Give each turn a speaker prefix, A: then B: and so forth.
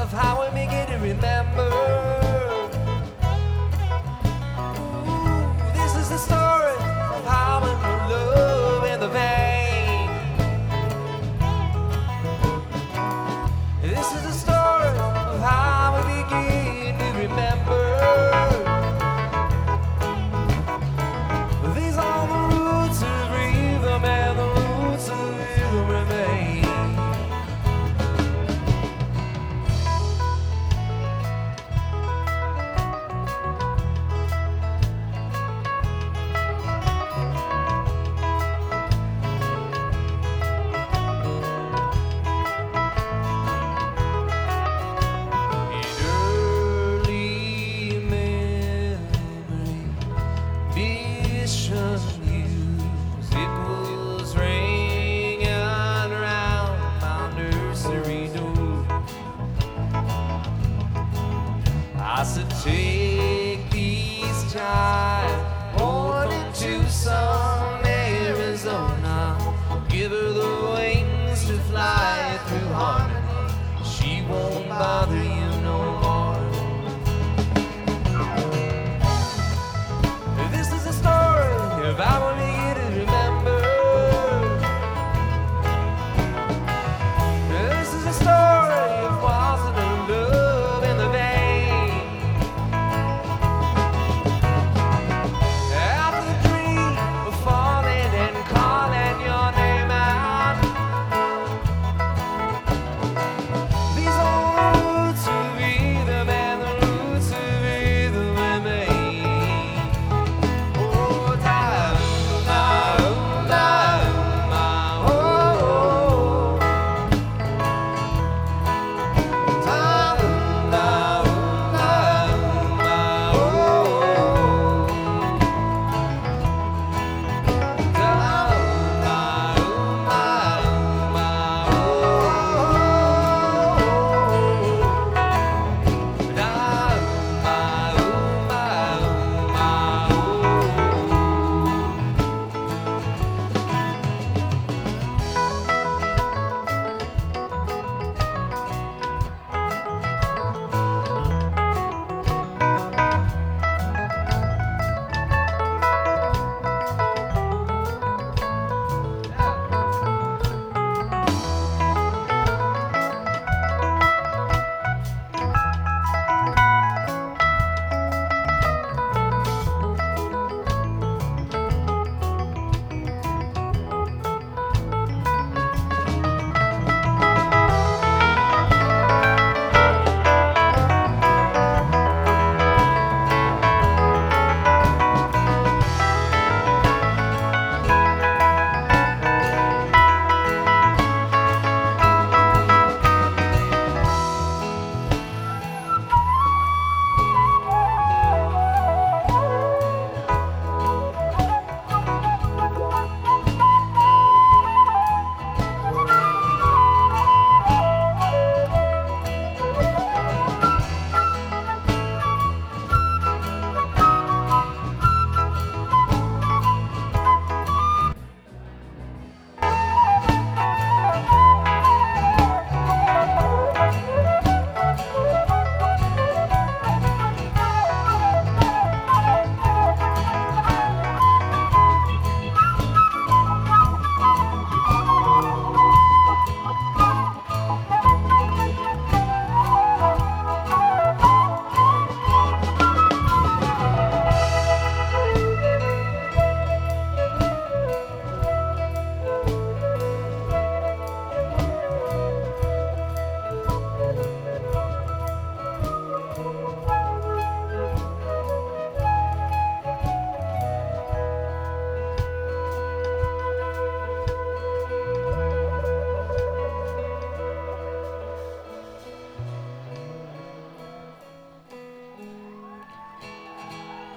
A: of how we begin to remember. Ooh, this is the story of how we put love in the vein. This is the story of how we begin to remember. These are the roots of rhythm, and the roots of rhythm remain. I said, take these child born in Tucson, Arizona. Give her the wings to fly through harmony. She won't bother you.